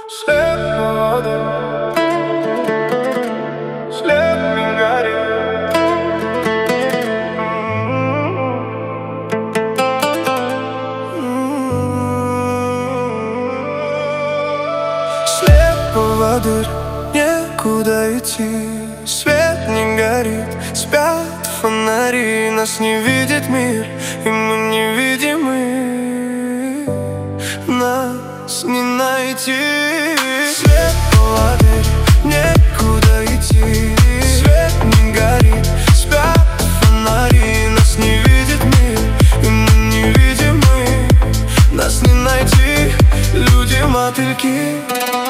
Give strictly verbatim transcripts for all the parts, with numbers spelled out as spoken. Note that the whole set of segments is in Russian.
След воды, след не горит. След поводырь, некуда идти. Свет не горит, спят фонари. Нас не видит мир, и мы невидимы. Нас не найти. Свет поводырь, некуда идти. Свет не горит, спят фонари. Нас не видит мир, и мы невидимы. Нас не найти, люди-мотыльки.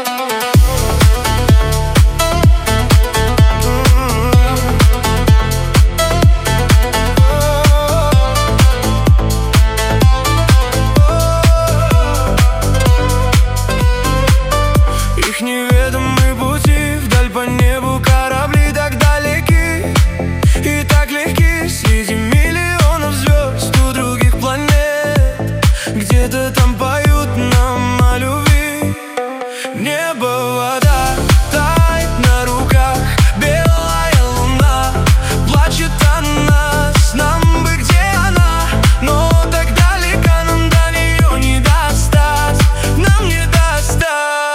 Их неведомые пути, вдаль по небу корабли так далеки и так легки. Среди миллионов звезд у других планет где-то там поют нам о любви. Небо, вода тает на руках, белая луна плачет о нас. Нам бы где она, но так далеко, нам до нее не достать. Нам не достать.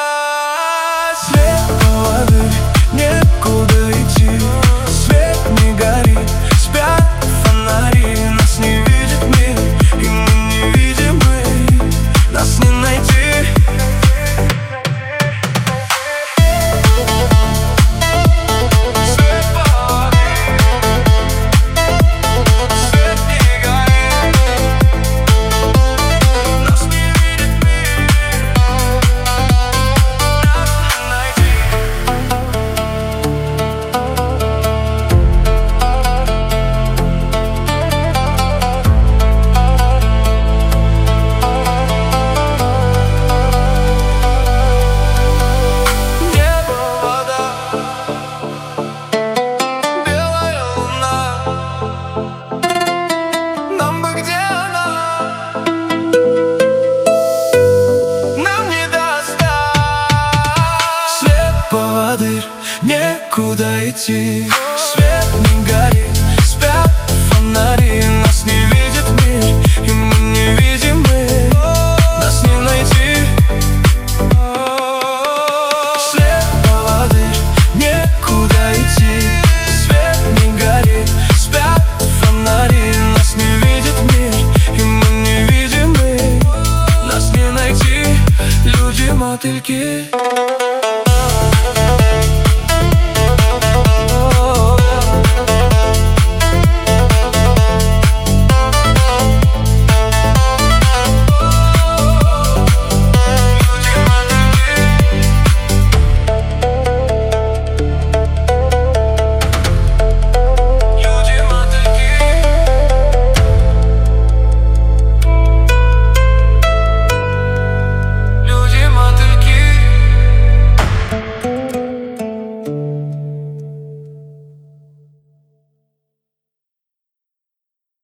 След поводырь, некуда идти. Свет не горит, спят фонари. Нас не видит мир, и мы невидимы. Нас не найти. Свет поводырь, свет не горит. Нас не видит мир, нас не найти. Небо, вода, белая луна. Нам бы где она, нам не достать. Свет поводырь, некуда идти. Свет не горит, спят фонари. Нас не видит мир, и мы невидимы. Нас не найти. След поводырь, некуда идти. Свет не горит, спят фонари. Нас не видит мир, и мы невидимы. Нас не найти, люди-мотыльки.